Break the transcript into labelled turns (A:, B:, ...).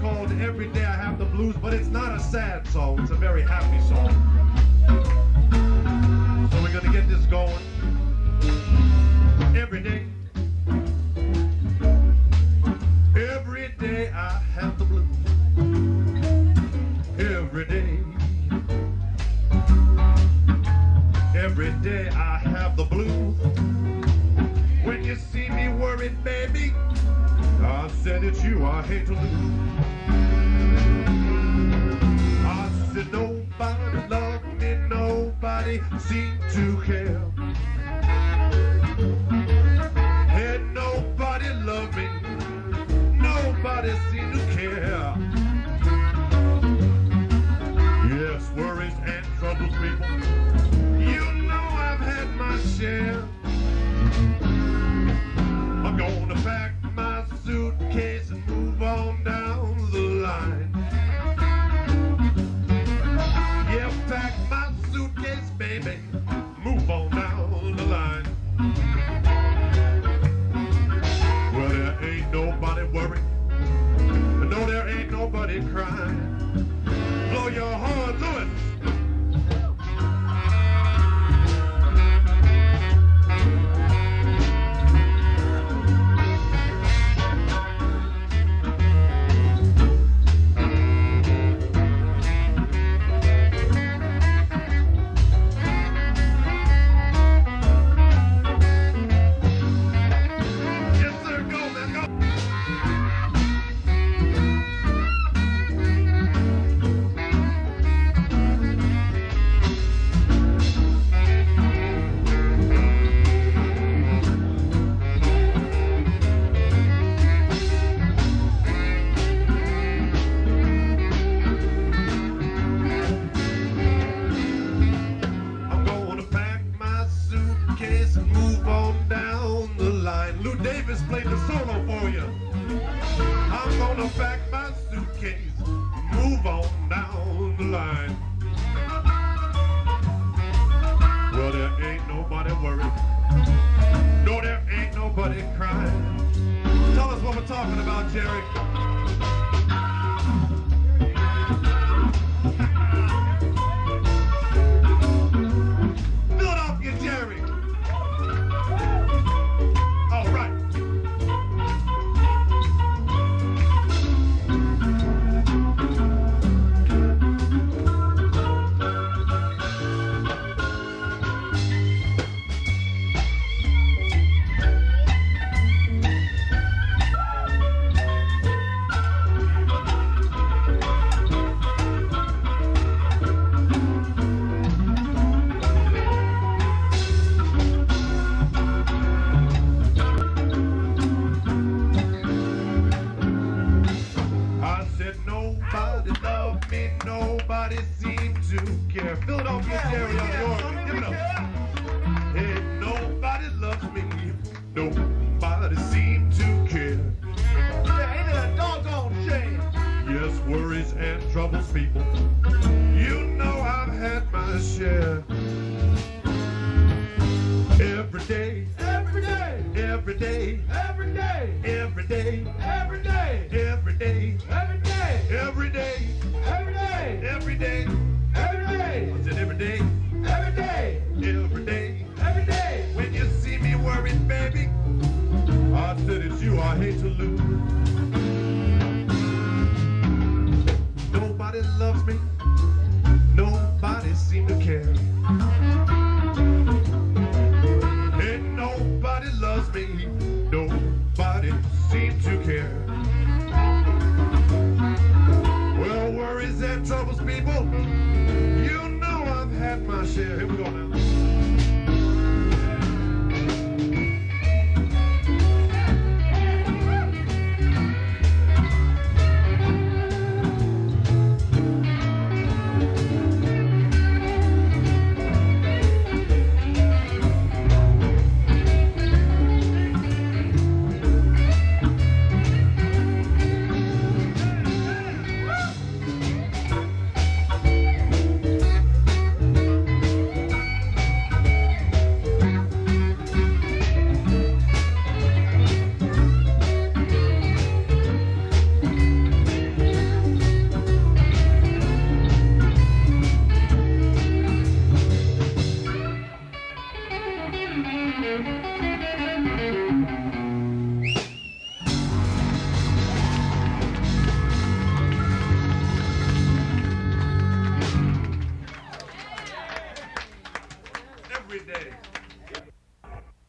A: called Every Day I Have the Blues, but it's not a sad song. It's a very happy song. So we're going to get this going. Every day. Every day I have the blues. Every day. Every day I have the blues. When you see me worried, baby, I said it's you I hate to lose. I said nobody loved me, nobody seemed to care. And nobody loved me, nobody seemed to care. Yes, worries and troubles, people, you know I've had my share. I'm gonna pack my suitcase and move on down the line. Yeah, pack my suitcase, baby, move on down the line. Well, there ain't nobody worried, no, there ain't nobody crying. Blow your horn, Louis. Lou Davis played the solo for you. I'm gonna pack my suitcase, move on down the line. Well, there ain't nobody worried. No, there ain't nobody crying. Tell us what we're talking about, Jerry. Philadelphia, Jerry. Nobody loved me, nobody seemed to care. Philadelphia, Jerry, on your, give it up.